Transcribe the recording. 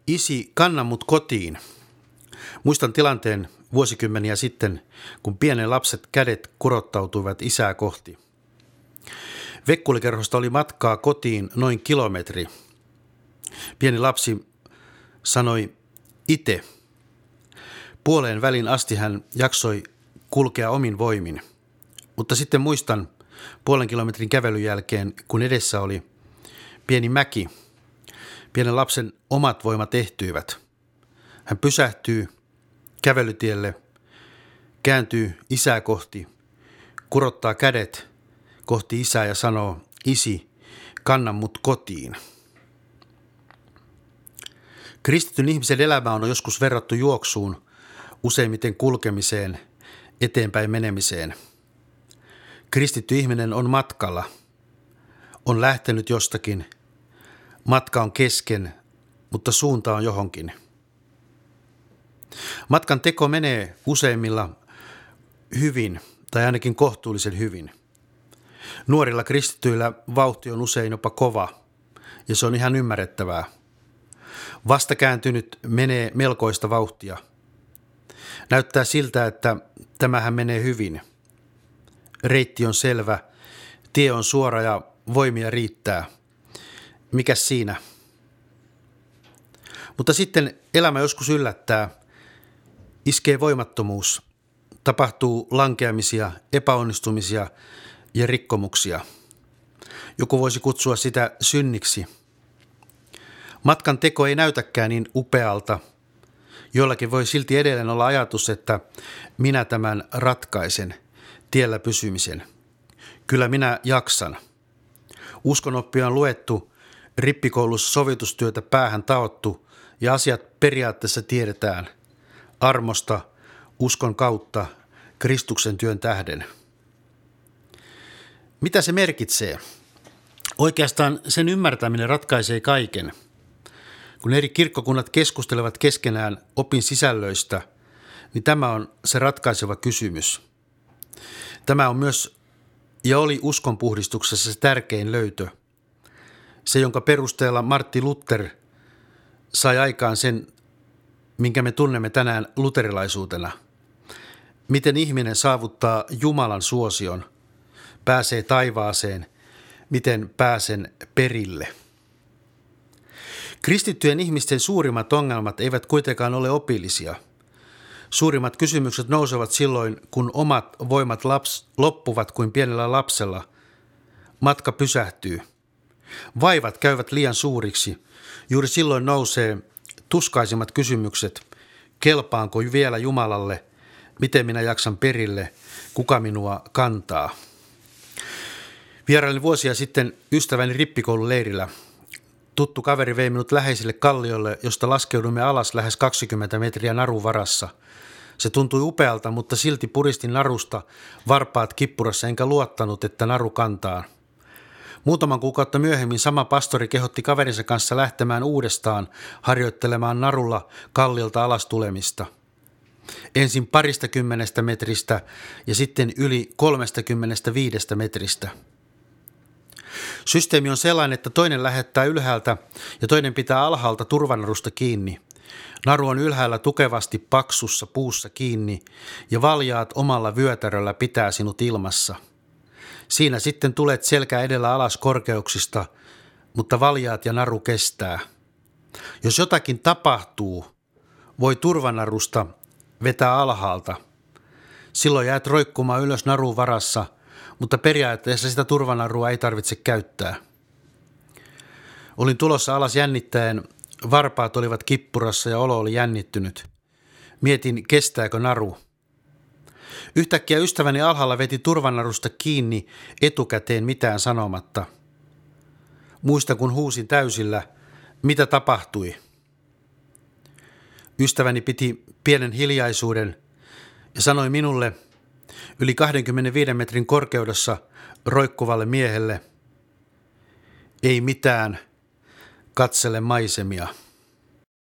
Isi, kanna mut kotiin. Muistan tilanteen vuosikymmeniä sitten, kun pienen lapset kädet kurottautuivat isää kohti. Vekkulikerhosta oli matkaa kotiin noin kilometri. Pieni lapsi sanoi ite. Puoleen välin asti hän jaksoi kulkea omin voimin. Mutta sitten muistan puolen kilometrin kävelyn jälkeen, kun edessä oli pieni mäki. Pienen lapsen omat voimat ehtyivät. Hän pysähtyy kävelytielle, kääntyy isää kohti, kurottaa kädet kohti isää ja sanoo, isi, kanna mut kotiin. Kristityn ihmisen elämä on joskus verrattu juoksuun, useimmiten kulkemiseen, eteenpäin menemiseen. Kristitty ihminen on matkalla, on lähtenyt jostakin, matka on kesken, mutta suunta on johonkin. Matkan teko menee useimmilla hyvin tai ainakin kohtuullisen hyvin. Nuorilla kristityillä vauhti on usein jopa kova ja se on ihan ymmärrettävää. Vastakääntynyt menee melkoista vauhtia. Näyttää siltä, että tämähän menee hyvin. Reitti on selvä, tie on suora ja voimia riittää. Mikäs siinä? Mutta sitten elämä joskus yllättää. Iskee voimattomuus. Tapahtuu lankeamisia, epäonnistumisia ja rikkomuksia. Joku voisi kutsua sitä synniksi. Matkan teko ei näytäkään niin upealta. Jollakin voi silti edelleen olla ajatus, että minä tämän ratkaisen, tiellä pysymisen. Kyllä minä jaksan. Uskonoppia on luettu, rippikoulussa sovitustyötä päähän taottu ja asiat periaatteessa tiedetään. Armosta, uskon kautta, Kristuksen työn tähden. Mitä se merkitsee? Oikeastaan sen ymmärtäminen ratkaisee kaiken. Kun eri kirkkokunnat keskustelevat keskenään opin sisällöistä, niin tämä on se ratkaiseva kysymys. Tämä on myös ja oli uskonpuhdistuksessa se tärkein löytö. Se, jonka perusteella Martti Luther sai aikaan sen, minkä me tunnemme tänään luterilaisuutena. Miten ihminen saavuttaa Jumalan suosion, pääsee taivaaseen, miten pääsen perille. Kristittyjen ihmisten suurimmat ongelmat eivät kuitenkaan ole opillisia. Suurimmat kysymykset nousevat silloin, kun omat voimat loppuvat kuin pienellä lapsella. Matka pysähtyy. Vaivat käyvät liian suuriksi. Juuri silloin nousee tuskaisimmat kysymykset. Kelpaanko vielä Jumalalle? Miten minä jaksan perille? Kuka minua kantaa? Vierailin vuosia sitten ystäväni rippikoululeirillä. Tuttu kaveri vei minut läheiselle kalliolle, josta laskeudumme alas lähes 20 metriä narun varassa. Se tuntui upealta, mutta silti puristin narusta varpaat kippurassa enkä luottanut, että naru kantaa. Muutaman kuukautta myöhemmin sama pastori kehotti kaverinsa kanssa lähtemään uudestaan harjoittelemaan narulla kalliolta alas tulemista. Ensin 20 metristä ja sitten yli 35 metristä. Systeemi on sellainen, että toinen lähettää ylhäältä ja toinen pitää alhaalta turvanarusta kiinni. Naru on ylhäällä tukevasti paksussa puussa kiinni ja valjaat omalla vyötäröllä pitää sinut ilmassa. Siinä sitten tulet selkä edellä alas korkeuksista, mutta valjaat ja naru kestää. Jos jotakin tapahtuu, voi turvanarusta vetää alhaalta. Silloin jäät roikkumaan ylös narun varassa, mutta periaatteessa sitä turvanarua ei tarvitse käyttää. Olin tulossa alas jännittäen, varpaat olivat kippurassa ja olo oli jännittynyt. Mietin, kestääkö naru. Yhtäkkiä ystäväni alhaalla veti turvanarusta kiinni etukäteen mitään sanomatta. Muistan, kun huusin täysillä, mitä tapahtui. Ystäväni piti pienen hiljaisuuden ja sanoi minulle yli 25 metrin korkeudessa roikkuvalle miehelle, ei mitään, katsele maisemia.